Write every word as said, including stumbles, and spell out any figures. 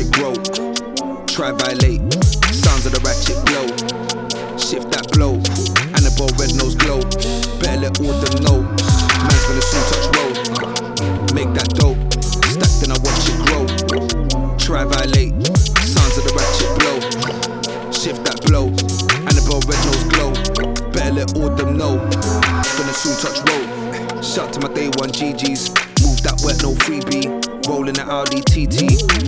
it grow. Try violate, sounds of the ratchet blow. Shift that blow, Annabelle red nose glow. Better let all them know, man's gonna soon touch road. Make that dope, stack then I watch it grow. Try violate, sounds of the ratchet blow. Shift that blow, Annabelle red nose glow. Better let all them know, gonna soon touch road. Shout to my day one G Gs, move that wet no freebie. Rolling the Audi T T,